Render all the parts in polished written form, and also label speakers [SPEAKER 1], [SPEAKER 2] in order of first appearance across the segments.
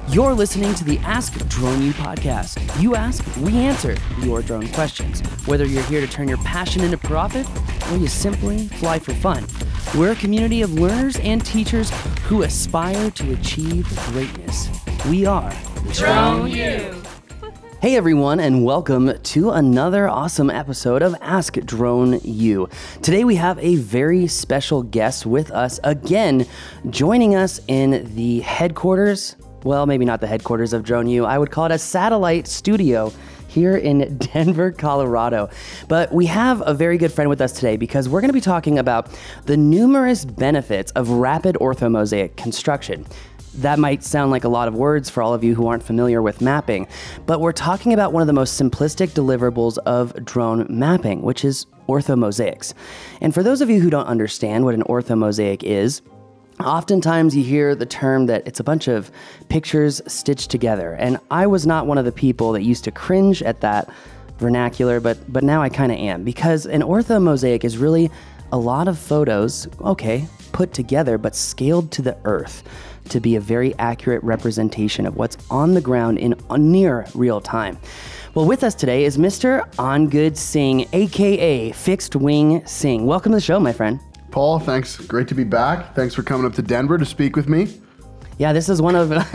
[SPEAKER 1] You're listening to the Ask Drone U podcast. You ask, we answer your drone questions. Whether you're here to turn your passion into profit or you simply fly for fun, we're a community of learners and teachers who aspire to achieve greatness. We are
[SPEAKER 2] Drone U.
[SPEAKER 1] Hey everyone, and welcome to another awesome episode of Ask Drone U. Today we have a very special guest with us again, joining us in the headquarters. Well, maybe not the headquarters of Drone U. I would call it a satellite studio here in Denver, Colorado. But we have a very good friend with us today because we're going to be talking about the numerous benefits of rapid orthomosaic construction. That might sound like a lot of words for all of you who aren't familiar with mapping, but we're talking about one of the most simplistic deliverables of drone mapping, which is orthomosaics. And for those of you who don't understand what an orthomosaic is, oftentimes you hear the term that it's a bunch of pictures stitched together. And I was not one of the people that used to cringe at that vernacular, but now I kind of am, because an orthomosaic is really a lot of photos, put together, but scaled to the earth to be a very accurate representation of what's on the ground in near real time. Well, with us today is Mr. Angud Singh, aka Fixed Wing Singh. Welcome to the show, my friend.
[SPEAKER 3] Paul, thanks. Great to be back. Thanks for coming up to Denver to speak with me.
[SPEAKER 1] Yeah, this is one of, as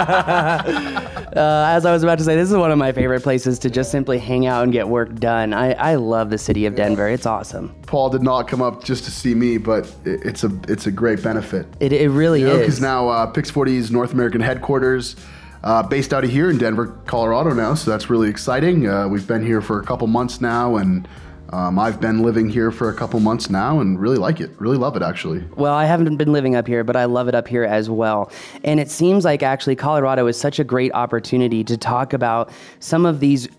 [SPEAKER 1] I was about to say, this is one of my favorite places to just simply hang out and get work done. I love the city of Denver. It's awesome.
[SPEAKER 3] Paul did not come up just to see me, but it's a great benefit.
[SPEAKER 1] It really is.
[SPEAKER 3] Because now Pix40's North American headquarters, based out of here in Denver, Colorado now, so that's really exciting. We've been here for a couple months now, and I've been living here for a couple months now and really like it. Really love it, actually.
[SPEAKER 1] Well, I haven't been living up here, but I love it up here as well. And it seems like actually Colorado is such a great opportunity to talk about some of these,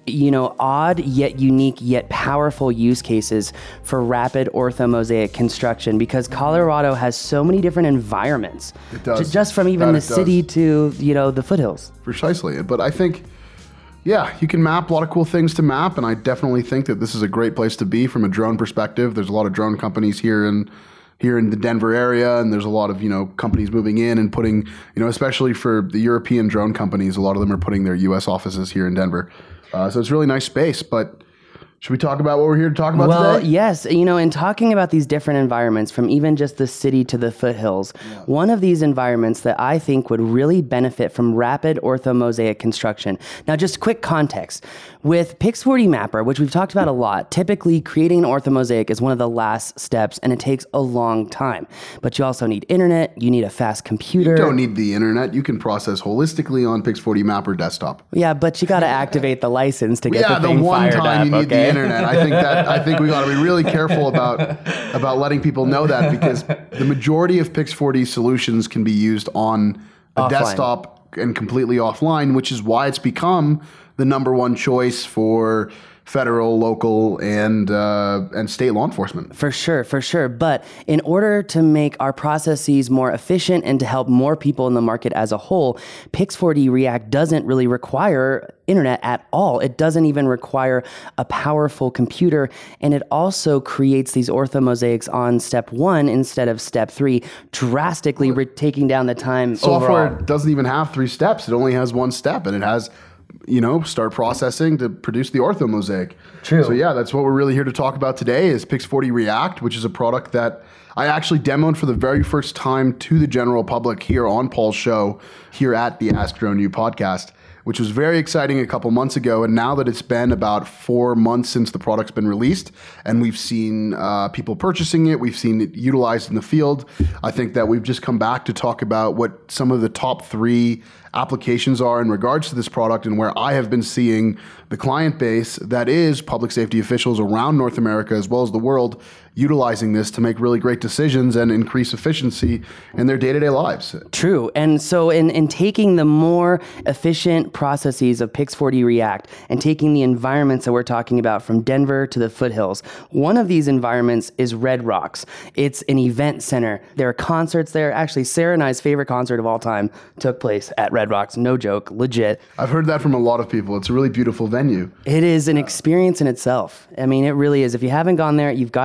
[SPEAKER 1] odd yet unique yet powerful use cases for rapid orthomosaic construction, because Colorado has so many different environments.
[SPEAKER 3] It does.
[SPEAKER 1] Just from even the city to, the foothills.
[SPEAKER 3] Precisely. But I think, yeah, you can map a lot of cool things to map, and I definitely think that this is a great place to be from a drone perspective. There's a lot of drone companies here in the Denver area, and there's a lot of, companies moving in and putting, especially for the European drone companies, a lot of them are putting their US offices here in Denver. So it's a really nice space, but should we talk about what we're here to talk about today?
[SPEAKER 1] Well, yes. In talking about these different environments, from even just the city to the foothills, one of these environments that I think would really benefit from rapid orthomosaic construction. Now, just quick context. With Pix40 Mapper, which we've talked about a lot, typically creating an orthomosaic is one of the last steps, and it takes a long time. But you also need internet, you need a fast computer.
[SPEAKER 3] You don't need the internet. You can process holistically on Pix40 Mapper desktop.
[SPEAKER 1] Yeah, but you got to activate the license to get the thing fired up.
[SPEAKER 3] Yeah, the one time you need the internet. I think we got to be really careful about letting people know that, because the majority of Pix40 solutions can be used on a desktop and completely offline, which is why it's become the number one choice for federal, local, and state law enforcement.
[SPEAKER 1] For sure. But in order to make our processes more efficient and to help more people in the market as a whole, Pix40 React doesn't really require internet at all. It doesn't even require a powerful computer, and it also creates these orthomosaics on step 1 instead of step 3, drastically taking down the time
[SPEAKER 3] Software
[SPEAKER 1] overall.
[SPEAKER 3] doesn't even have 3 steps. It only has 1 step, and it has start processing to produce the orthomosaic.
[SPEAKER 1] True.
[SPEAKER 3] So yeah, that's what we're really here to talk about today is Pix40 React, which is a product that I actually demoed for the very first time to the general public here on Paul's show here at the Ask Drone U podcast, which was very exciting a couple months ago. And now that it's been about 4 months since the product's been released and we've seen people purchasing it, we've seen it utilized in the field, I think that we've just come back to talk about what some of the top 3 applications are in regards to this product, and where I have been seeing the client base that is public safety officials around North America as well as the world utilizing this to make really great decisions and increase efficiency in their day-to-day lives.
[SPEAKER 1] True. And so in taking the more efficient processes of Pix40 React and taking the environments that we're talking about from Denver to the foothills, one of these environments is Red Rocks. It's an event center. There are concerts there. Actually, Sarah and I's favorite concert of all time took place at Red Rocks. No joke. Legit.
[SPEAKER 3] I've heard that from a lot of people. It's a really beautiful venue.
[SPEAKER 1] It is an experience in itself. I mean, it really is. If you haven't gone there, you've got to check it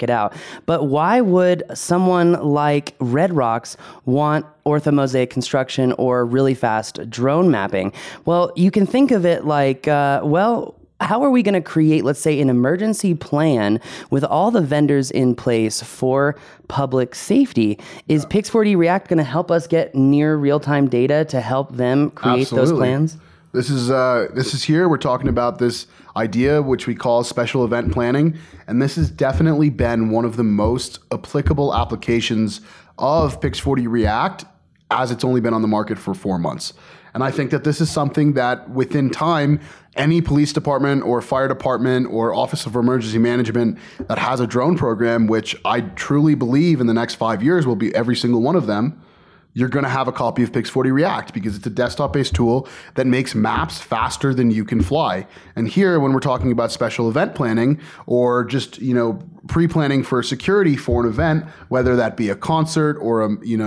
[SPEAKER 1] it out. But why would someone like Red Rocks want orthomosaic construction or really fast drone mapping? Well, you can think of it like, how are we going to create, let's say, an emergency plan with all the vendors in place for public safety? Is Pix4D React going to help us get near real-time data to help them create those plans?
[SPEAKER 3] This is here. We're talking about this idea, which we call special event planning. And this has definitely been one of the most applicable applications of Pix4D React, as it's only been on the market for 4 months. And I think that this is something that within time, any police department or fire department or Office of Emergency Management that has a drone program, which I truly believe in the next 5 years will be every single one of them, you're going to have a copy of Pix4D React because it's a desktop-based tool that makes maps faster than you can fly. And here, when we're talking about special event planning or just, pre-planning for security for an event, whether that be a concert or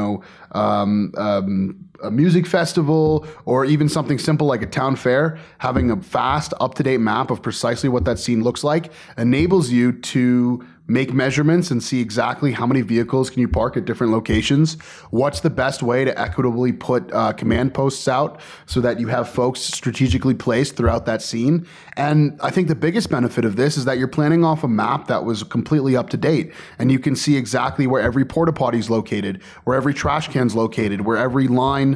[SPEAKER 3] a music festival or even something simple like a town fair, having a fast, up-to-date map of precisely what that scene looks like enables you to make measurements and see exactly how many vehicles can you park at different locations. What's the best way to equitably put command posts out so that you have folks strategically placed throughout that scene. And I think the biggest benefit of this is that you're planning off a map that was completely up to date, and you can see exactly where every porta potty is located, where every trash can's located, where every line,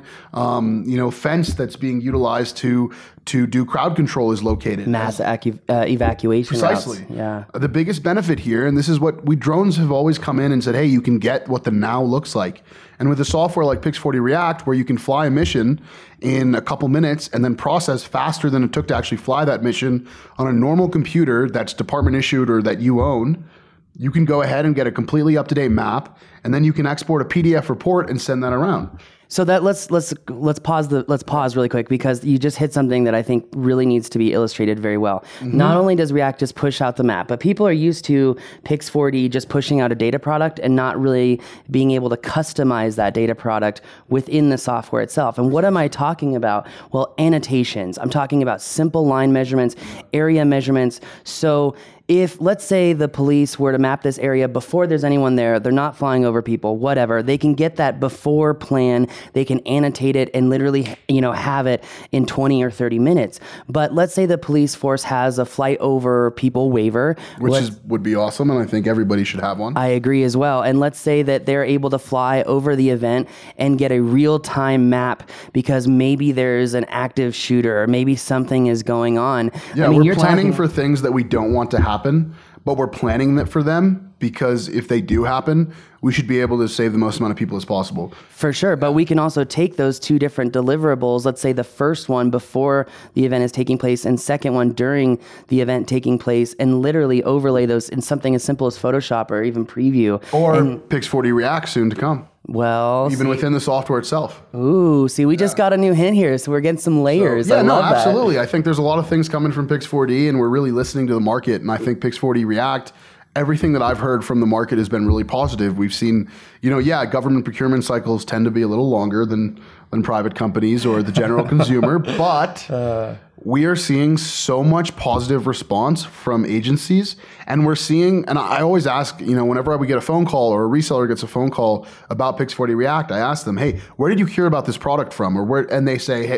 [SPEAKER 3] fence that's being utilized to do crowd control is located.
[SPEAKER 1] Mass evacuation
[SPEAKER 3] Precisely.
[SPEAKER 1] routes. Yeah.
[SPEAKER 3] The biggest benefit here, and this is what drones have always come in and said, hey, you can get what the now looks like. And with a software like Pix4D React, where you can fly a mission in a couple minutes and then process faster than it took to actually fly that mission on a normal computer that's department issued or that you own, you can go ahead and get a completely up-to-date map, and then you can export a PDF report and send that around.
[SPEAKER 1] So that let's pause really quick, because you just hit something that I think really needs to be illustrated very well. Mm-hmm. Not only does React just push out the map, but people are used to Pix4D just pushing out a data product and not really being able to customize that data product within the software itself. And what am I talking about? Well, annotations. I'm talking about simple line measurements, area measurements. So if, let's say, the police were to map this area before there's anyone there, they're not flying over people, whatever, they can get that before plan, they can annotate it and literally, have it in 20 or 30 minutes. But let's say the police force has a flight over people waiver.
[SPEAKER 3] Which would be awesome, and I think everybody should have one.
[SPEAKER 1] I agree as well. And let's say that they're able to fly over the event and get a real-time map because maybe there's an active shooter or maybe something is going on.
[SPEAKER 3] Yeah, we're planning for things that we don't want to happen, but we're planning that for them because if they do happen, we should be able to save the most amount of people as possible.
[SPEAKER 1] For sure, but we can also take those two different deliverables, let's say the first one before the event is taking place and second one during the event taking place, and literally overlay those in something as simple as Photoshop or even Preview.
[SPEAKER 3] Or Pix4D React soon to come.
[SPEAKER 1] Well,
[SPEAKER 3] even within the software itself.
[SPEAKER 1] Ooh, see, we just got a new hint here, so we're getting some layers. I love that.
[SPEAKER 3] Absolutely. I think there's a lot of things coming from Pix4D, and we're really listening to the market. And I think Pix4D React, everything that I've heard from the market has been really positive. We've seen, government procurement cycles tend to be a little longer than private companies or the general consumer, but we are seeing so much positive response from agencies, and we're seeing, and I always ask, whenever we get a phone call or a reseller gets a phone call about Pix4D React, I ask them, hey, where did you hear about this product from? Or where? And they say,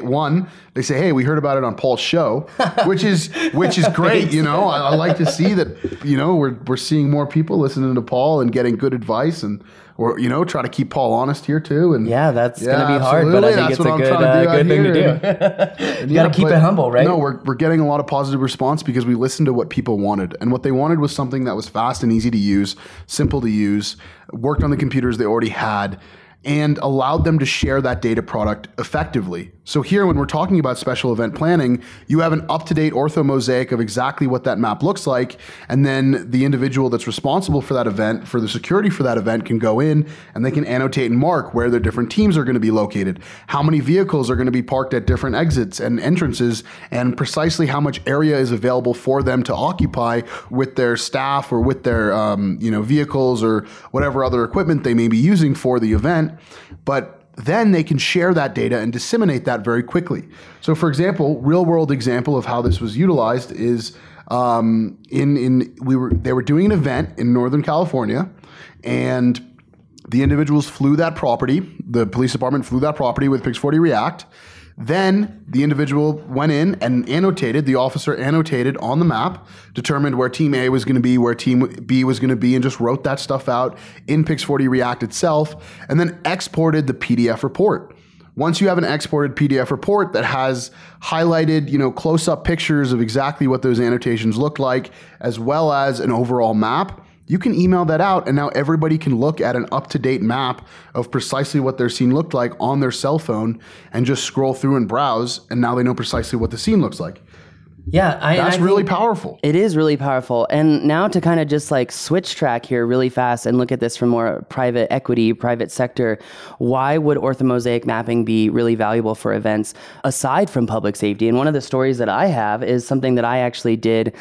[SPEAKER 3] hey, we heard about it on Paul's show, which is great. I like to see that, we're seeing more people listening to Paul and getting good advice, and or try to keep Paul honest here too. And
[SPEAKER 1] that's going to be hard, but I think it's a good thing to do. You got to keep it humble, right?
[SPEAKER 3] No, we're getting a lot of positive response because we listened to what people wanted, and what they wanted was something that was fast and easy to use, simple to use, worked on the computers they already had, and allowed them to share that data product effectively. So here, when we're talking about special event planning, you have an up-to-date orthomosaic of exactly what that map looks like, and then the individual that's responsible for that event, for the security for that event, can go in and they can annotate and mark where their different teams are going to be located, how many vehicles are going to be parked at different exits and entrances, and precisely how much area is available for them to occupy with their staff or with their vehicles or whatever other equipment they may be using for the event. But then they can share that data and disseminate that very quickly. So for example, real world example of how this was utilized is They were doing an event in Northern California, and the individuals flew that property. The police department flew that property with Pix40 React. Then the individual went in and the officer annotated on the map, determined where team A was going to be, where team B was going to be, and just wrote that stuff out in Pix40 React itself, and then exported the PDF report. Once you have an exported PDF report that has highlighted, close-up pictures of exactly what those annotations look like, as well as an overall map, you can email that out, and now everybody can look at an up-to-date map of precisely what their scene looked like on their cell phone and just scroll through and browse, and now they know precisely what the scene looks like.
[SPEAKER 1] Yeah,
[SPEAKER 3] that's really powerful.
[SPEAKER 1] It is really powerful. And now to kind of just like switch track here really fast and look at this from more private equity, private sector, why would orthomosaic mapping be really valuable for events aside from public safety? And one of the stories that I have is something that I actually did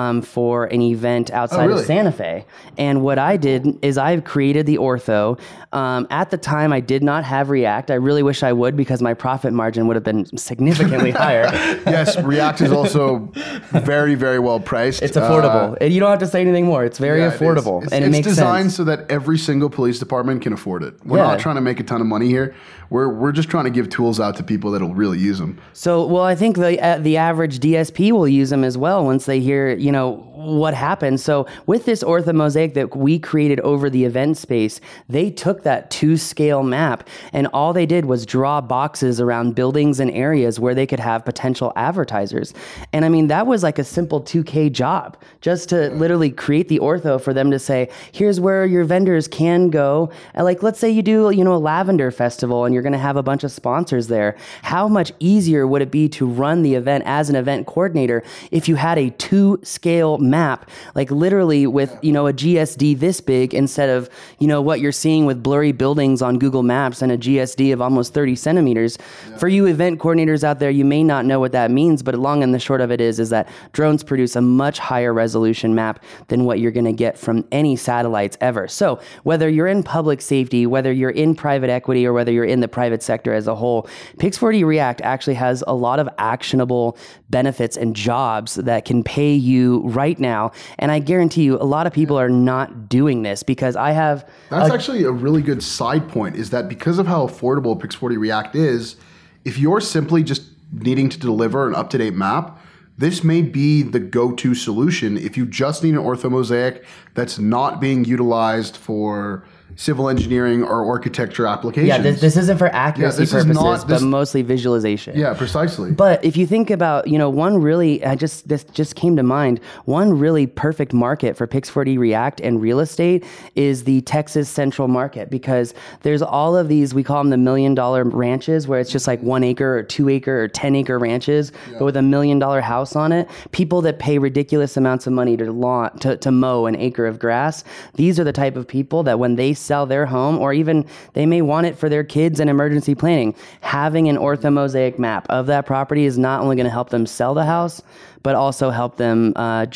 [SPEAKER 1] for an event outside of Santa Fe. And what I did is I created the ortho. At the time, I did not have React. I really wish I would, because my profit margin would have been significantly higher.
[SPEAKER 3] Yes, React is also very, very well priced.
[SPEAKER 1] It's affordable. And you don't have to say anything more. It's very affordable.
[SPEAKER 3] It's
[SPEAKER 1] and it makes sense.
[SPEAKER 3] It's designed so that every single police department can afford it. We're not trying to make a ton of money here. We're just trying to give tools out to people that'll really use them.
[SPEAKER 1] So, well, I think the average DSP will use them as well once they hear, what happened. So with this orthomosaic that we created over the event space, they took that 2-scale map and all they did was draw boxes around buildings and areas where they could have potential advertisers. And I mean, that was like a simple 2K job, just to literally create the ortho for them to say, here's where your vendors can go. And like, let's say you do, a lavender festival and you're going to have a bunch of sponsors there. How much easier would it be to run the event as an event coordinator if you had a 2-scale map, like literally with, a GSD this big instead of, what you're seeing with blurry buildings on Google Maps and a GSD of almost 30 centimeters. Yeah. For you event coordinators out there, you may not know what that means, but long and the short of it is that drones produce a much higher resolution map than what you're going to get from any satellites ever. So whether you're in public safety, whether you're in private equity, or whether you're in the private sector as a whole, Pix40 React actually has a lot of actionable benefits and jobs that can pay you right now. And I guarantee you, a lot of people are not doing this because I have...
[SPEAKER 3] That's actually a really good side point, is that because of how affordable Pix40 React is, if you're simply just needing to deliver an up-to-date map, this may be the go-to solution if you just need an orthomosaic that's not being utilized for civil engineering or architecture applications.
[SPEAKER 1] Yeah, this isn't for accuracy purposes, but mostly visualization.
[SPEAKER 3] Yeah, precisely.
[SPEAKER 1] But if you think about, one really, this just came to mind, one really perfect market for Pix40 React and real estate is the Texas Central market, because there's all of these, we call them the $1 million ranches, where it's just like 1 acre or 2 acre or 10 acre ranches, but with $1 million house on it. People that pay ridiculous amounts of money to mow an acre of grass. These are the type of people that when they sell their home, or even they may want it for their kids and emergency planning, having an orthomosaic map of that property is not only going to help them sell the house, but also help them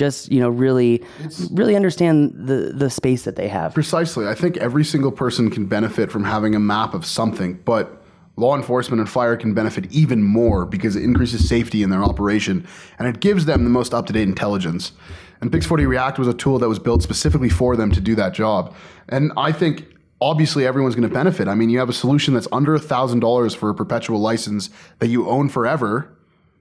[SPEAKER 1] really understand the space that they have.
[SPEAKER 3] Precisely. I think every single person can benefit from having a map of something, but law enforcement and fire can benefit even more because it increases safety in their operation, and it gives them the most up-to-date intelligence. And Pix40 React was a tool that was built specifically for them to do that job. And I think obviously everyone's going to benefit. I mean, you have a solution that's under $1,000 for a perpetual license that you own forever.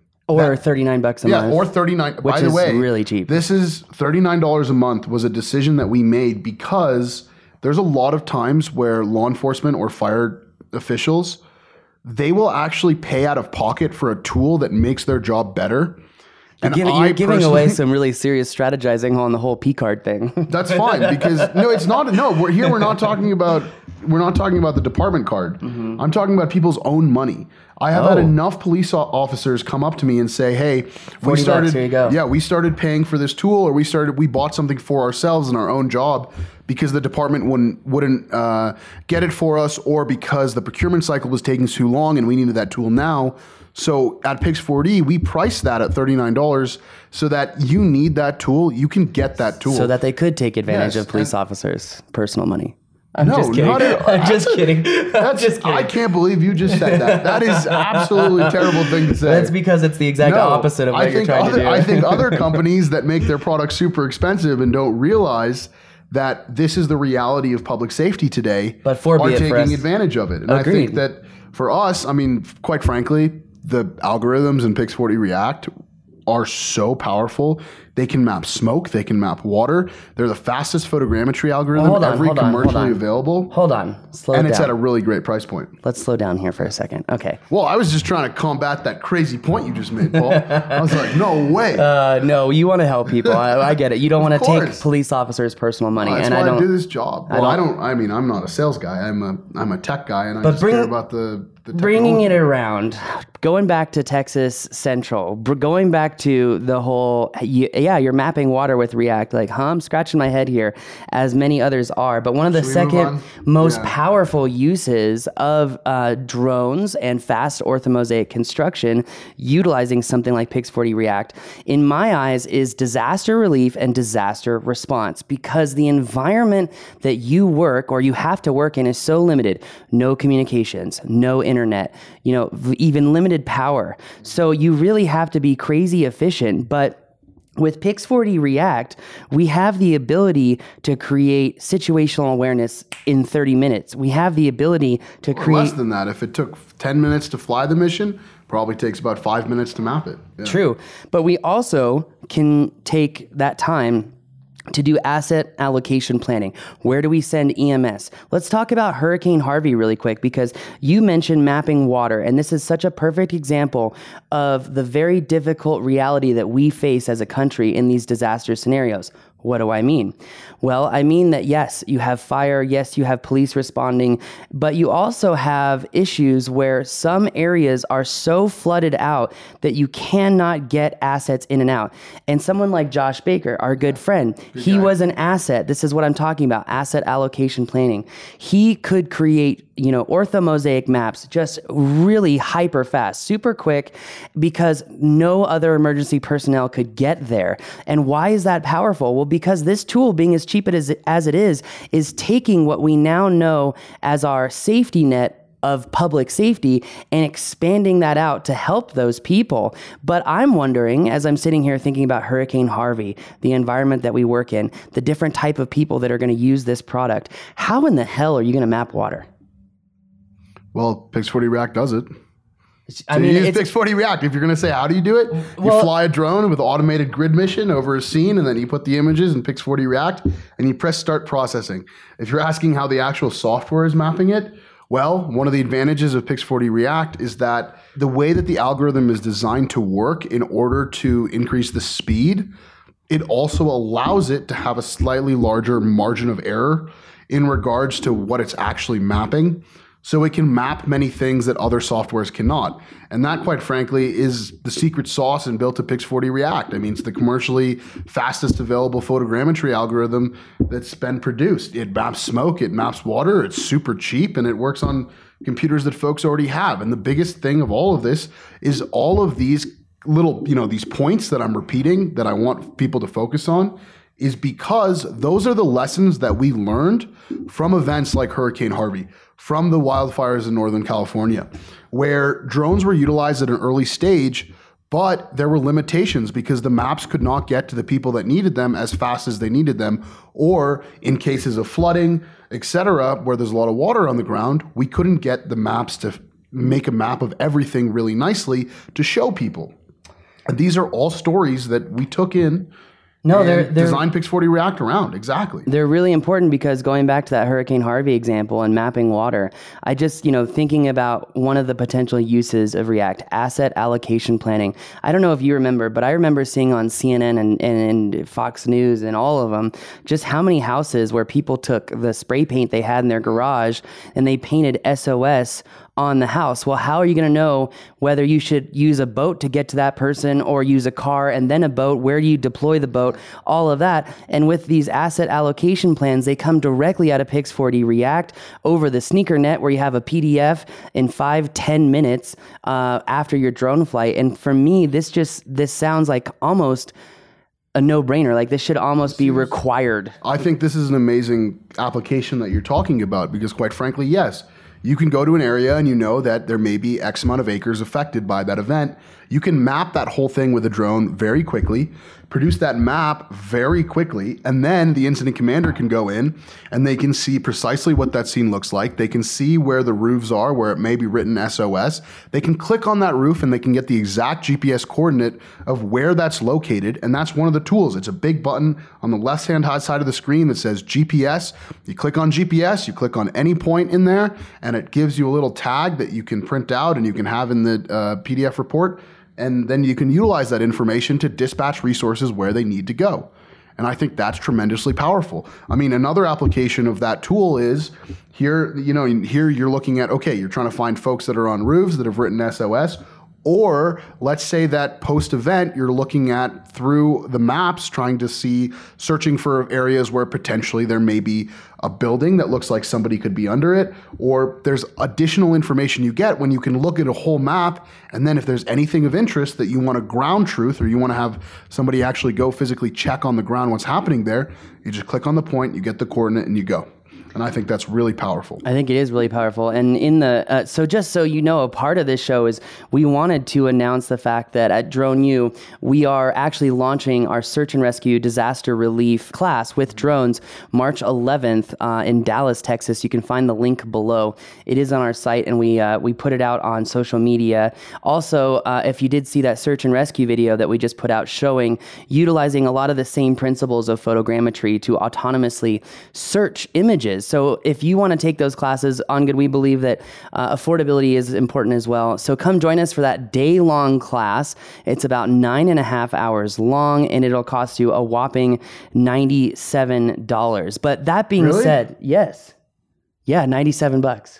[SPEAKER 1] Or $39 a month.
[SPEAKER 3] Yeah, or $39. By the way,
[SPEAKER 1] which is really cheap.
[SPEAKER 3] This is $39 a month was a decision that we made because there's a lot of times where law enforcement or fire officials, they will actually pay out of pocket for a tool that makes their job better.
[SPEAKER 1] And you're giving away some really serious strategizing on the whole P card thing.
[SPEAKER 3] That's fine, because it's not. No, we're not talking about the department card. Mm-hmm. I'm talking about people's own money. I have had enough police officers come up to me and say, "Hey, we started paying for this tool, or we bought something for ourselves in our own job because the department wouldn't get it for us, or because the procurement cycle was taking too long and we needed that tool now." So at Pix40, we priced that at $39 so that you need that tool, you can get that tool.
[SPEAKER 1] So that they could take advantage of police officers' personal money. I'm
[SPEAKER 3] No,
[SPEAKER 1] just kidding.
[SPEAKER 3] not at all.
[SPEAKER 1] I'm just kidding. I'm just kidding.
[SPEAKER 3] I can't believe you just said that. That is absolutely terrible thing to say.
[SPEAKER 1] That's because it's the exact opposite of what you're trying to do.
[SPEAKER 3] I think other companies that make their products super expensive and don't realize that this is the reality of public safety today
[SPEAKER 1] But far be
[SPEAKER 3] are
[SPEAKER 1] it for us.
[SPEAKER 3] taking advantage of it. And I
[SPEAKER 1] Agreed.
[SPEAKER 3] think that for us, I mean, quite frankly, the algorithms in Pix40 React are so powerful. They can map smoke. They can map water. They're the fastest photogrammetry algorithm
[SPEAKER 1] Hold on,
[SPEAKER 3] commercially available.
[SPEAKER 1] Hold on. Slow
[SPEAKER 3] And
[SPEAKER 1] down.
[SPEAKER 3] it's at a really great price point.
[SPEAKER 1] Let's slow down here for a second. Okay.
[SPEAKER 3] Well, I was just trying to combat that crazy point you just made, Paul. I was like, no way.
[SPEAKER 1] No, you want to help people. I get it. You don't want to take
[SPEAKER 3] course.
[SPEAKER 1] police officers' personal money.
[SPEAKER 3] That's
[SPEAKER 1] and
[SPEAKER 3] why
[SPEAKER 1] I don't
[SPEAKER 3] do this job. Well, I mean, I'm not a sales guy. I'm a tech guy, and I just care about the
[SPEAKER 1] bringing
[SPEAKER 3] technology.
[SPEAKER 1] it around, going back to Texas Central, going back to the whole, you're mapping water with React. Like, I'm scratching my head here, as many others are. But one of the
[SPEAKER 3] Should we move
[SPEAKER 1] second
[SPEAKER 3] on?
[SPEAKER 1] most
[SPEAKER 3] Yeah.
[SPEAKER 1] powerful uses of drones and fast orthomosaic construction, utilizing something like Pix40 React, in my eyes, is disaster relief and disaster response, because the environment that you work or you have to work in is so limited. No communications, no internet, even limited power. So you really have to be crazy efficient. But with Pix40 React, we have the ability to create situational awareness in 30 minutes. We have the ability to
[SPEAKER 3] Or
[SPEAKER 1] create...
[SPEAKER 3] less than that. If it took 10 minutes to fly the mission, probably takes about 5 minutes to map it. Yeah.
[SPEAKER 1] True. But we also can take that time to do asset allocation planning. Where do we send EMS? Let's talk about Hurricane Harvey really quick, because you mentioned mapping water, and this is such a perfect example of the very difficult reality that we face as a country in these disaster scenarios. What do I mean? Well, I mean that yes, you have fire, yes, you have police responding, but you also have issues where some areas are so flooded out that you cannot get assets in and out. And someone like Josh Baker, our good friend, he was an asset. This is what I'm talking about, asset allocation planning. He could create, orthomosaic maps just really hyper fast, super quick, because no other emergency personnel could get there. And why is that powerful? Well, because this tool, being as cheap as it is taking what we now know as our safety net of public safety and expanding that out to help those people. But I'm wondering, as I'm sitting here thinking about Hurricane Harvey, the environment that we work in, the different type of people that are going to use this product, how in the hell are you going to map water?
[SPEAKER 3] Well, Pix40 React does it.
[SPEAKER 1] I mean,
[SPEAKER 3] use
[SPEAKER 1] it's
[SPEAKER 3] Pix40 React. If you're going to say, how do you do it?
[SPEAKER 1] Well-
[SPEAKER 3] You fly a drone with automated grid mission over a scene, and then you put the images in Pix40 React, and you press start processing. If you're asking how the actual software is mapping it, well, one of the advantages of Pix40 React is that the way that the algorithm is designed to work in order to increase the speed, it also allows it to have a slightly larger margin of error in regards to what it's actually mapping. So it can map many things that other softwares cannot. And that, quite frankly, is the secret sauce and built to Pix40 React. I mean, it's the commercially fastest available photogrammetry algorithm that's been produced. It maps smoke, it maps water, it's super cheap, and it works on computers that folks already have. And the biggest thing of all of this is all of these little, these points that I'm repeating that I want people to focus on is because those are the lessons that we learned from events like Hurricane Harvey, from the wildfires in Northern California, where drones were utilized at an early stage, but there were limitations because the maps could not get to the people that needed them as fast as they needed them, or in cases of flooding, etc., where there's a lot of water on the ground, we couldn't get the maps to make a map of everything really nicely to show people. And these are all stories that we took in.
[SPEAKER 1] No, they're
[SPEAKER 3] design Pix40 React around. Exactly.
[SPEAKER 1] They're really important because going back to that Hurricane Harvey example and mapping water, I just, thinking about one of the potential uses of React, asset allocation planning. I don't know if you remember, but I remember seeing on CNN and Fox News and all of them, just how many houses where people took the spray paint they had in their garage and they painted SOS on the house. Well, how are you going to know whether you should use a boat to get to that person or use a car and then a boat? Where do you deploy the boat? All of that. And with these asset allocation plans, they come directly out of Pix40 React over the sneaker net, where you have a PDF in 5-10 minutes after your drone flight. And for me, this sounds like almost a no-brainer. Like, this should almost be required.
[SPEAKER 3] I think this is an amazing application that you're talking about because, quite frankly, yes, you can go to an area and you know that there may be X amount of acres affected by that event. You can map that whole thing with a drone very quickly, produce that map very quickly, and then the incident commander can go in and they can see precisely what that scene looks like. They can see where the roofs are, where it may be written SOS. They can click on that roof and they can get the exact GPS coordinate of where that's located, and that's one of the tools. It's a big button on the left-hand side of the screen that says GPS. You click on GPS, you click on any point in there, and it gives you a little tag that you can print out and you can have in the PDF report. And then you can utilize that information to dispatch resources where they need to go. And I think that's tremendously powerful. I mean, another application of that tool is here, here you're looking at, okay, you're trying to find folks that are on roofs that have written SOS. Or let's say that post-event, you're looking at through the maps, trying to see, searching for areas where potentially there may be a building that looks like somebody could be under it, or there's additional information you get when you can look at a whole map, and then if there's anything of interest that you want to ground truth, or you want to have somebody actually go physically check on the ground what's happening there, you just click on the point, you get the coordinate, and you go. And I think that's really powerful.
[SPEAKER 1] I think it is really powerful. And in the so just so you know, a part of this show is we wanted to announce the fact that at Drone U, we are actually launching our search and rescue disaster relief class with drones March 11th in Dallas, Texas. You can find the link below. It is on our site, and we put it out on social media. Also, if you did see that search and rescue video that we just put out showing utilizing a lot of the same principles of photogrammetry to autonomously search images. So if you want to take those classes, On Good, we believe that affordability is important as well. So come join us for that day-long class. It's about 9.5 hours long, and it'll cost you a whopping $97. But that being said, yes. Yeah, $97.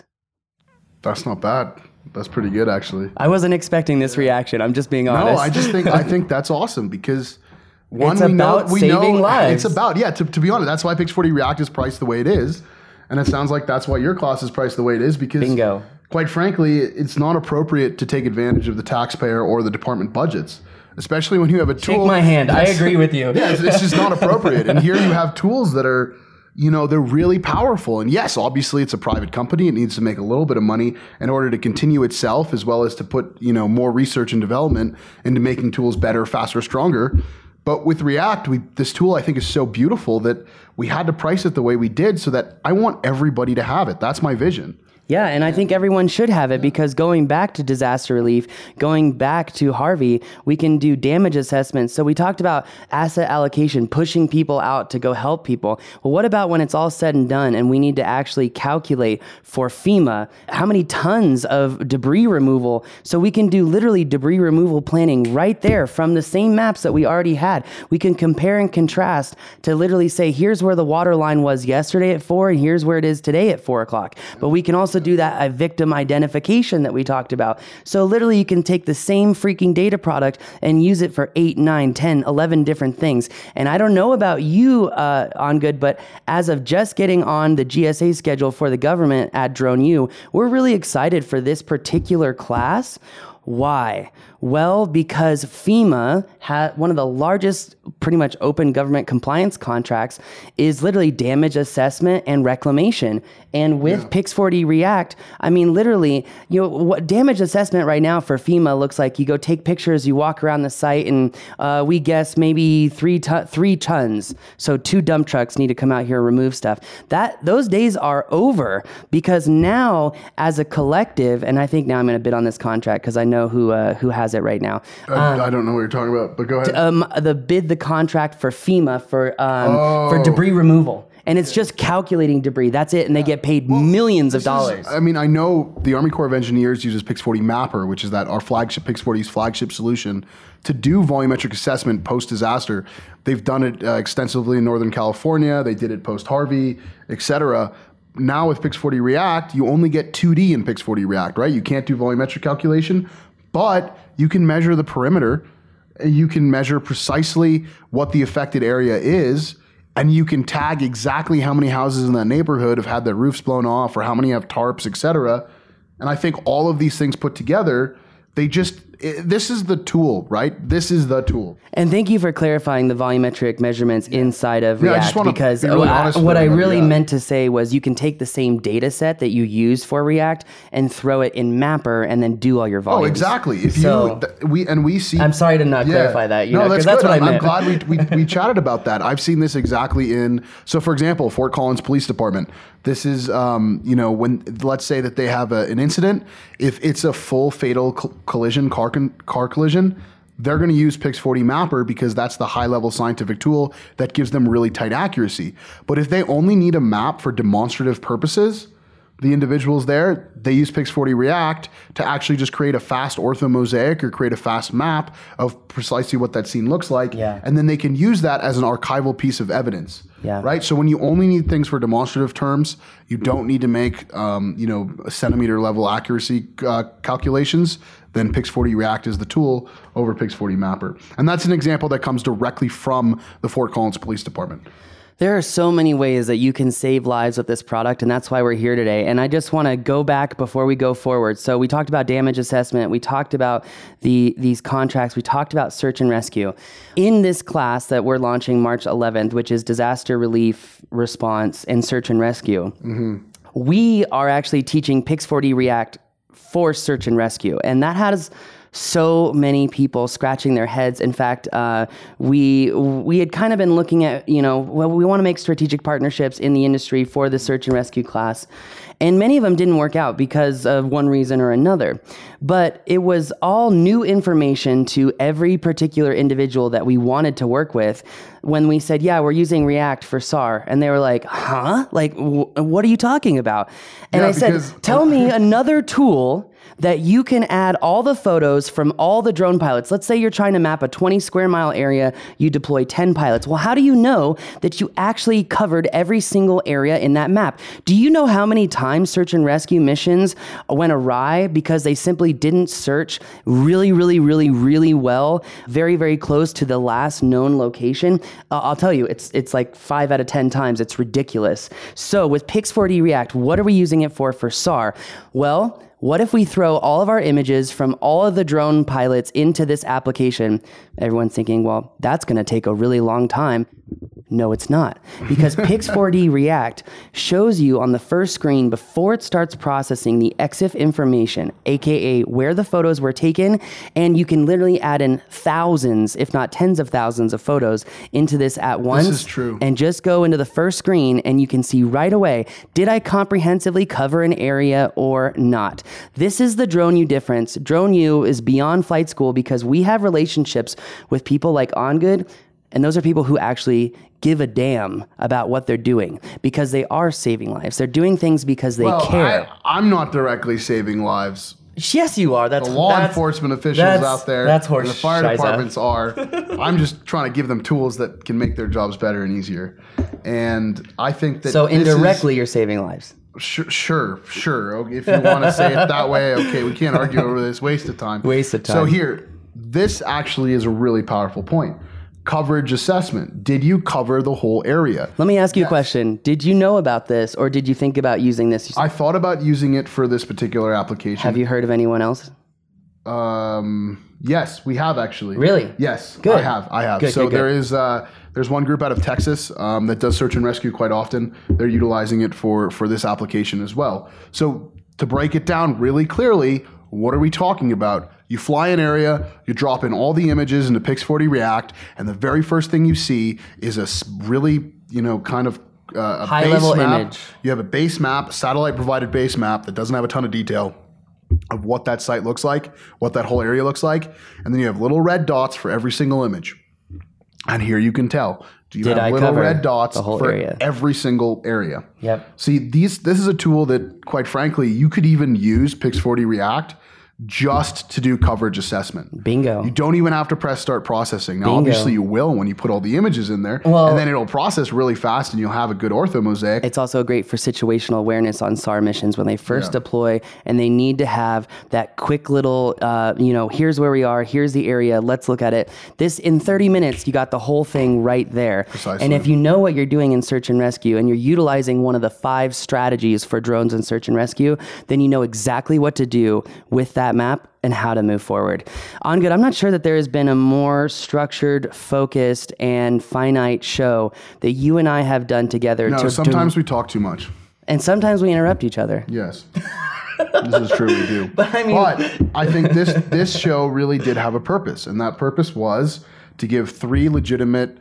[SPEAKER 3] That's not bad. That's pretty good, actually.
[SPEAKER 1] I wasn't expecting this reaction. I'm just being honest.
[SPEAKER 3] No, I think that's awesome because...
[SPEAKER 1] It's about saving lives.
[SPEAKER 3] It's about, to be honest, that's why Pix40 React is priced the way it is. And it sounds like that's why your class is priced the way it is because,
[SPEAKER 1] Bingo.
[SPEAKER 3] Quite frankly, it's not appropriate to take advantage of the taxpayer or the department budgets, especially when you have a tool.
[SPEAKER 1] Shake my hand. I agree with you.
[SPEAKER 3] Yeah, it's just not appropriate. And here you have tools that are, they're really powerful. And yes, obviously it's a private company. It needs to make a little bit of money in order to continue itself as well as to put, more research and development into making tools better, faster, stronger. But with React, this tool I think is so beautiful that we had to price it the way we did so that I want everybody to have it. That's my vision.
[SPEAKER 1] Yeah, and I think everyone should have it because going back to disaster relief, going back to Harvey, we can do damage assessments. So we talked about asset allocation, pushing people out to go help people. Well, what about when it's all said and done and we need to actually calculate for FEMA how many tons of debris removal? So we can do literally debris removal planning right there from the same maps that we already had. We can compare and contrast to literally say, here's where the water line was yesterday at 4 and here's where it is today at 4 o'clock. But we can also do that victim identification that we talked about. So literally you can take the same freaking data product and use it for 8, 9, 10, 11 different things. And I don't know about you, On Good, but as of just getting on the GSA schedule for the government at Drone U, we're really excited for this particular class. Why? Well, because FEMA had one of the largest pretty much open government compliance contracts is literally damage assessment and reclamation. And with Pix40 React, I mean, literally, what damage assessment right now for FEMA looks like, you go take pictures, you walk around the site, and we guess maybe 3 tons. So 2 dump trucks need to come out here and remove stuff. Those days are over because now as a collective, and I think now I'm going to bid on this contract because I know who has it right now.
[SPEAKER 3] I don't know what you're talking about, but go ahead.
[SPEAKER 1] The contract for FEMA for debris removal. And it's just calculating debris. That's it. And they get paid millions of dollars.
[SPEAKER 3] I know the Army Corps of Engineers uses Pix40 Mapper, which is our flagship, Pix40's flagship solution, to do volumetric assessment post-disaster. They've done it extensively in Northern California. They did it post-Harvey, etc. Now with Pix40 React, you only get 2D in Pix40 React, right? You can't do volumetric calculation, but you can measure the perimeter. You can measure precisely what the affected area is, and you can tag exactly how many houses in that neighborhood have had their roofs blown off or how many have tarps, etc. And I think all of these things put together, this is the tool, right? This is the tool.
[SPEAKER 1] And thank you for clarifying the volumetric measurements inside of
[SPEAKER 3] Yeah, I
[SPEAKER 1] React,
[SPEAKER 3] just wanna
[SPEAKER 1] because
[SPEAKER 3] be really honest
[SPEAKER 1] what
[SPEAKER 3] with
[SPEAKER 1] I
[SPEAKER 3] everybody,
[SPEAKER 1] really
[SPEAKER 3] yeah.
[SPEAKER 1] meant to say was you can take the same data set that you use for React and throw it in Mapper and then do all your volumes.
[SPEAKER 3] Oh, exactly. If
[SPEAKER 1] So-
[SPEAKER 3] we see.
[SPEAKER 1] I'm sorry to not clarify that,
[SPEAKER 3] no,
[SPEAKER 1] because
[SPEAKER 3] that's
[SPEAKER 1] that's
[SPEAKER 3] good.
[SPEAKER 1] what I
[SPEAKER 3] I'm
[SPEAKER 1] meant.
[SPEAKER 3] glad we chatted about that. I've seen this exactly so for example, Fort Collins Police Department. This is, when let's say that they have an incident, if it's a full fatal collision, car collision, they're going to use Pix4D Mapper because that's the high-level scientific tool that gives them really tight accuracy. But if they only need a map for demonstrative purposes, the individuals there, they use Pix4D React to actually just create a fast orthomosaic or create a fast map of precisely what that scene looks like.
[SPEAKER 1] Yeah.
[SPEAKER 3] And then they can use that as an archival piece of evidence.
[SPEAKER 1] Yeah.
[SPEAKER 3] Right? So when you only need things for demonstrative terms, you don't need to make, centimeter level accuracy calculations, then Pix4D React is the tool over Pix4D Mapper. And that's an example that comes directly from the Fort Collins Police Department.
[SPEAKER 1] There are so many ways that you can save lives with this product, and that's why we're here today. And I just want to go back before we go forward. So we talked about damage assessment. We talked about these contracts. We talked about search and rescue. In this class that we're launching March 11th, which is disaster relief response and search and rescue, we are actually teaching Pix4D React for search and rescue. And that has so many people scratching their heads. In fact, we had kind of been looking at, we want to make strategic partnerships in the industry for the search and rescue class. And many of them didn't work out because of one reason or another. But it was all new information to every particular individual that we wanted to work with when we said, yeah, we're using React for SAR. And they were like, huh? Like, what are you talking about? And
[SPEAKER 3] Yeah,
[SPEAKER 1] I said,
[SPEAKER 3] because-
[SPEAKER 1] tell me another tool that you can add all the photos from all the drone pilots. Let's say you're trying to map a 20 square mile area, you deploy 10 pilots. Well, how do you know that you actually covered every single area in that map? Do you know how many times search and rescue missions went awry because they simply didn't search really, really, really, really well, very, very close to the last known location? I'll tell you, it's like 5 out of 10 times. It's ridiculous. So with Pix4D React, what are we using it for SAR? Well, what if we throw all of our images from all of the drone pilots into this application? Everyone's thinking, well, that's going to take a really long time. No, it's not. Because Pix4D React shows you on the first screen before it starts processing the EXIF information, aka where the photos were taken, and you can literally add in thousands, if not tens of thousands of photos into this at once.
[SPEAKER 3] This is true.
[SPEAKER 1] And just go into the first screen and you can see right away, did I comprehensively cover an area or not? This is the DroneU difference. DroneU is beyond flight school because we have relationships with people like OnGood, and those are people who actually give a damn about what they're doing because they are saving lives. They're doing things because they care.
[SPEAKER 3] I'm not directly saving lives.
[SPEAKER 1] Yes, you are. That's
[SPEAKER 3] The law enforcement officials out there,
[SPEAKER 1] That's
[SPEAKER 3] and
[SPEAKER 1] horse
[SPEAKER 3] the fire
[SPEAKER 1] shiza.
[SPEAKER 3] departments are. I'm just trying to give them tools that can make their jobs better and easier. And I think that
[SPEAKER 1] So
[SPEAKER 3] this is-
[SPEAKER 1] indirectly, you're saving lives.
[SPEAKER 3] Sure. Okay, if you want to say it that way, okay, we can't argue over this. Waste of time.
[SPEAKER 1] Waste of time.
[SPEAKER 3] So here, this actually is a really powerful point. Coverage assessment. Did you cover the whole area?
[SPEAKER 1] Let me ask you a question. Did you know about this or did you think about using this?
[SPEAKER 3] I thought about using it for this particular application.
[SPEAKER 1] Have you heard of anyone else?
[SPEAKER 3] Yes, we have actually.
[SPEAKER 1] Really?
[SPEAKER 3] Yes,
[SPEAKER 1] Good.
[SPEAKER 3] I have.
[SPEAKER 1] Good,
[SPEAKER 3] So
[SPEAKER 1] good,
[SPEAKER 3] there is there's one group out of Texas that does search and rescue quite often. They're utilizing it for this application as well. So to break it down really clearly, what are we talking about? You fly an area, you drop in all the images into Pix4D React, and the very first thing you see is a really, kind of a
[SPEAKER 1] High-level
[SPEAKER 3] base map.
[SPEAKER 1] image.
[SPEAKER 3] You have a base map, satellite-provided base map that doesn't have a ton of detail of what that site looks like, what that whole area looks like, and then you have little red dots for every single image. And here you can tell. Do you
[SPEAKER 1] Did
[SPEAKER 3] have
[SPEAKER 1] I
[SPEAKER 3] little
[SPEAKER 1] cover
[SPEAKER 3] red dots
[SPEAKER 1] the whole
[SPEAKER 3] for
[SPEAKER 1] area?
[SPEAKER 3] every single area?
[SPEAKER 1] Yep.
[SPEAKER 3] See, this is a tool that, quite frankly, you could even use Pix4D React just to do coverage assessment.
[SPEAKER 1] Bingo.
[SPEAKER 3] You don't even have to press start processing. Now,
[SPEAKER 1] Bingo.
[SPEAKER 3] obviously, you will when you put all the images in there,
[SPEAKER 1] Well-
[SPEAKER 3] and then it'll process really fast, and you'll have a good orthomosaic.
[SPEAKER 1] It's also great for situational awareness on SAR missions when they first deploy and they need to have that quick little, here's where we are, here's the area, let's look at it. This, in 30 minutes, you got the whole thing right there.
[SPEAKER 3] Precisely.
[SPEAKER 1] And if you know what you're doing in search and rescue and you're utilizing one of the 5 strategies for drones in search and rescue, then you know exactly what to do with that that map and how to move forward. On Good, I'm not sure that there has been a more structured, focused, and finite show that you and I have done together.
[SPEAKER 3] No, sometimes we talk too much.
[SPEAKER 1] And sometimes we interrupt each other.
[SPEAKER 3] Yes. This is true, we do. But I think this show really did have a purpose, and that purpose was to give 3 legitimate,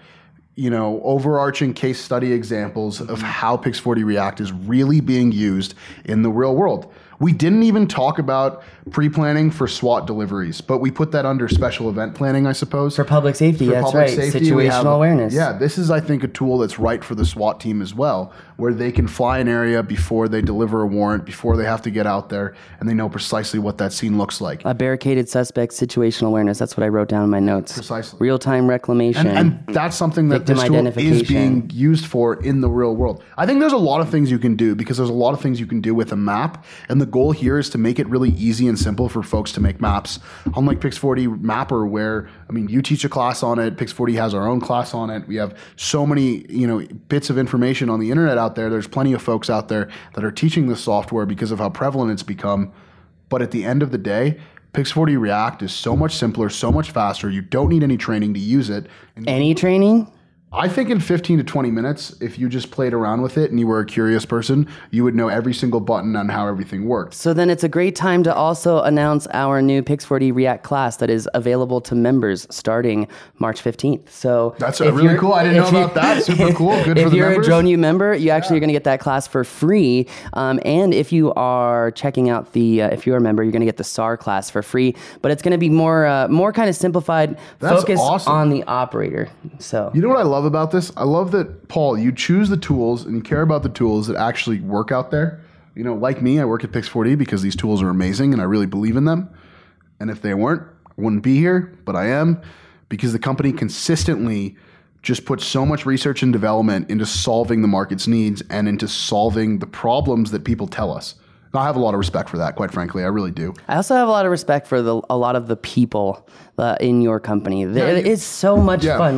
[SPEAKER 3] overarching case study examples of how Pix40 React is really being used in the real world. We didn't even talk about pre-planning for SWAT deliveries, but we put that under special event planning, I suppose.
[SPEAKER 1] For public safety, that's right. Situational awareness.
[SPEAKER 3] Yeah, this is, I think, a tool that's right for the SWAT team as well, where they can fly an area before they deliver a warrant, before they have to get out there, and they know precisely what that scene looks like.
[SPEAKER 1] A barricaded suspect, situational awareness. That's what I wrote down in my notes.
[SPEAKER 3] Precisely.
[SPEAKER 1] Real-time reclamation.
[SPEAKER 3] And that's something that this tool is being used for in the real world. I think there's a lot of things you can do, because there's a lot of things you can do with a map, and the goal here is to make it really easy and simple for folks to make maps. Unlike Pix40 Mapper, where, you teach a class on it, Pix40 has our own class on it. We have so many, bits of information on the internet out there. There's plenty of folks out there that are teaching this software because of how prevalent it's become. But at the end of the day, Pix40 React is so much simpler, so much faster. You don't need any training to use it.
[SPEAKER 1] Any training?
[SPEAKER 3] I think in 15 to 20 minutes, if you just played around with it and you were a curious person, you would know every single button on how everything worked.
[SPEAKER 1] So then it's a great time to also announce our new Pix40 React class that is available to members starting March 15th. So
[SPEAKER 3] that's really cool. I didn't know about that. Super cool. Good for the members.
[SPEAKER 1] If you're a DroneU member, you actually are going to get that class for free. And if you are checking out if you're a member, you're going to get the SAR class for free. But it's going to be more kind of simplified, focused on the operator. So
[SPEAKER 3] you know what I love about this? I love that, Paul, you choose the tools and you care about the tools that actually work out there. Like me, I work at Pix40 because these tools are amazing and I really believe in them. And if they weren't, I wouldn't be here, but I am, because the company consistently just puts so much research and development into solving the market's needs and into solving the problems that people tell us. And I have a lot of respect for that, quite frankly. I really do.
[SPEAKER 1] I also have a lot of respect for a lot of the people in your company. It's so much fun.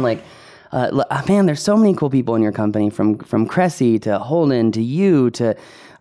[SPEAKER 1] Man, there's so many cool people in your company, from Cressy to Holden to you to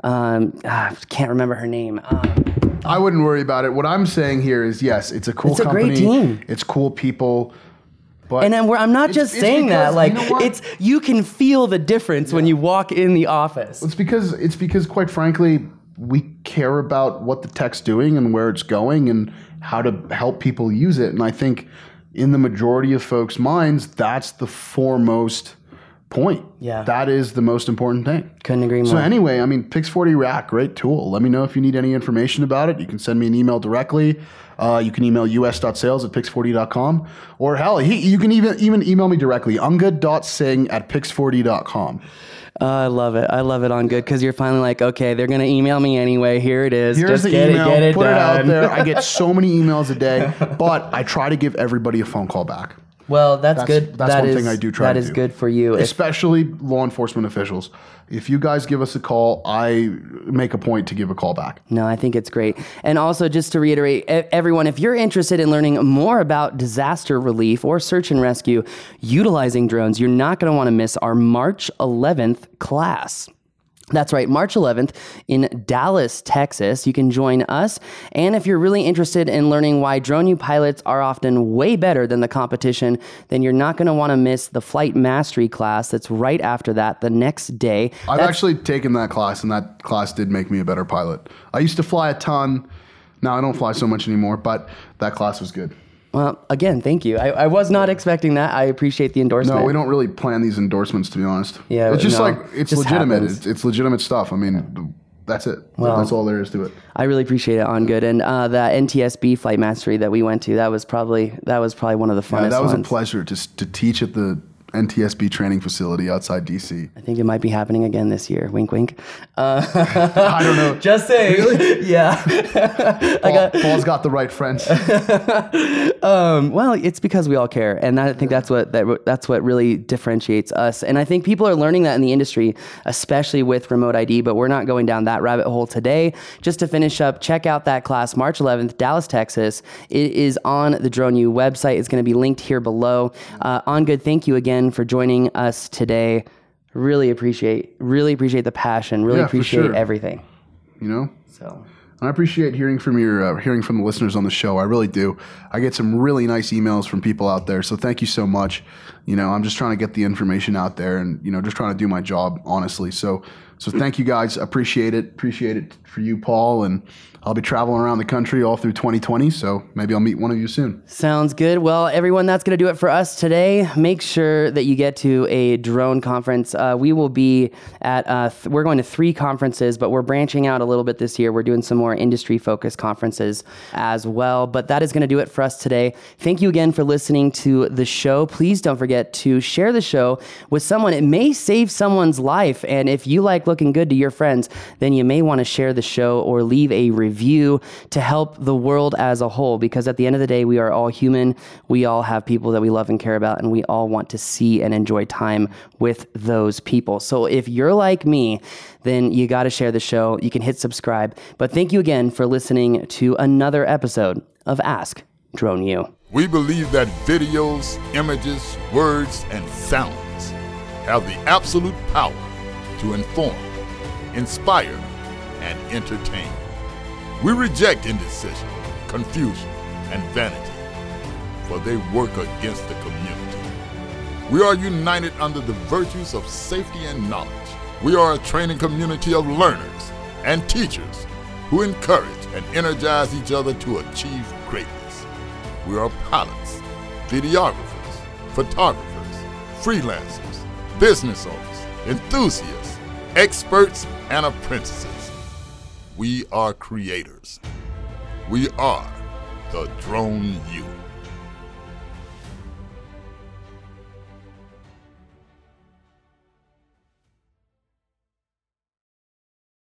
[SPEAKER 1] can't remember her name.
[SPEAKER 3] I wouldn't worry about it. What I'm saying here is, yes, it's a cool company.
[SPEAKER 1] It's a great team.
[SPEAKER 3] It's cool people. But
[SPEAKER 1] I'm not just saying that. You can feel the difference when you walk in the office.
[SPEAKER 3] It's because quite frankly, we care about what the tech's doing and where it's going and how to help people use it. And I think in the majority of folks' minds, that's the foremost point.
[SPEAKER 1] Yeah.
[SPEAKER 3] That is the most important thing.
[SPEAKER 1] Couldn't agree more.
[SPEAKER 3] So anyway, Pix40 React, great tool. Let me know if you need any information about it. You can send me an email directly. You can email us.sales@pix40.com. Or hell, you can even email me directly, ungud.sing@pix40.com.
[SPEAKER 1] I love it. I love it on Good, because you're finally like, okay, they're going to email me anyway. Here it is.
[SPEAKER 3] Here's
[SPEAKER 1] Just
[SPEAKER 3] the
[SPEAKER 1] get
[SPEAKER 3] email.
[SPEAKER 1] It
[SPEAKER 3] Put
[SPEAKER 1] done.
[SPEAKER 3] it out there. I get so many emails a day, but I try to give everybody a phone call back.
[SPEAKER 1] Well, that's good.
[SPEAKER 3] That's one thing I do try to do.
[SPEAKER 1] That is good for you.
[SPEAKER 3] Especially law enforcement officials. If you guys give us a call, I make a point to give a call back.
[SPEAKER 1] No, I think it's great. And also, just to reiterate, everyone, if you're interested in learning more about disaster relief or search and rescue utilizing drones, you're not going to want to miss our March 11th class. That's right, March 11th in Dallas, Texas. You can join us. And if you're really interested in learning why DroneU pilots are often way better than the competition, then you're not going to want to miss the flight mastery class that's right after that, the next day.
[SPEAKER 3] I've actually taken that class, and that class did make me a better pilot. I used to fly a ton. Now I don't fly so much anymore, but that class was good.
[SPEAKER 1] Well, again, thank you. I was not expecting that. I appreciate the endorsement.
[SPEAKER 3] No, we don't really plan these endorsements, to be honest.
[SPEAKER 1] Yeah,
[SPEAKER 3] it's just it's just legitimate. It's legitimate stuff. That's it.
[SPEAKER 1] Well,
[SPEAKER 3] that's all there is to it.
[SPEAKER 1] I really appreciate it, On Good. And the NTSB flight mastery that we went to, that was probably one of the funnest ones.
[SPEAKER 3] That was a pleasure to teach at the NTSB training facility outside DC.
[SPEAKER 1] I think it might be happening again this year. Wink, wink.
[SPEAKER 3] I don't know.
[SPEAKER 1] Just saying.
[SPEAKER 3] Really?
[SPEAKER 1] Yeah.
[SPEAKER 3] Paul's got the right friends.
[SPEAKER 1] Well, it's because we all care, and I think that's what really differentiates us. And I think people are learning that in the industry, especially with remote ID. But we're not going down that rabbit hole today. Just to finish up, check out that class, March 11th, Dallas, Texas. It is on the DroneU website. It's going to be linked here below. On Good, thank you again for joining us today. Really appreciate the passion. Really appreciate everything.
[SPEAKER 3] So And I appreciate hearing from the listeners on the show. I really do. I get some really nice emails from people out there. So thank you so much. I'm just trying to get the information out there and, just trying to do my job honestly. So thank you guys. Appreciate it. Appreciate it for you, Paul. And I'll be traveling around the country all through 2020. So maybe I'll meet one of you soon.
[SPEAKER 1] Sounds good. Well, everyone, that's going to do it for us today. Make sure that you get to a drone conference. We will be at, we're going to 3 conferences, but we're branching out a little bit this year. We're doing some more industry-focused conferences as well. But that is going to do it for us today. Thank you again for listening to the show. Please don't forget to share the show with someone. It may save someone's life. And if you like looking good to your friends, then you may want to share the show or leave a review to help the world as a whole, because at the end of the day, we are all human. We all have people that we love and care about, and we all want to see and enjoy time with those people. So if you're like me, then you got to share the show. You can hit subscribe. But thank you again for listening to another episode of Ask Drone U.
[SPEAKER 4] We believe that videos, images, words, and sounds have the absolute power to inform, inspire, and entertain. We reject indecision, confusion, and vanity, for they work against the community. We are united under the virtues of safety and knowledge. We are a training community of learners and teachers who encourage and energize each other to achieve greatness. We are pilots, videographers, photographers, freelancers, business owners, enthusiasts, experts, and apprentices. We are creators. We are the Drone U.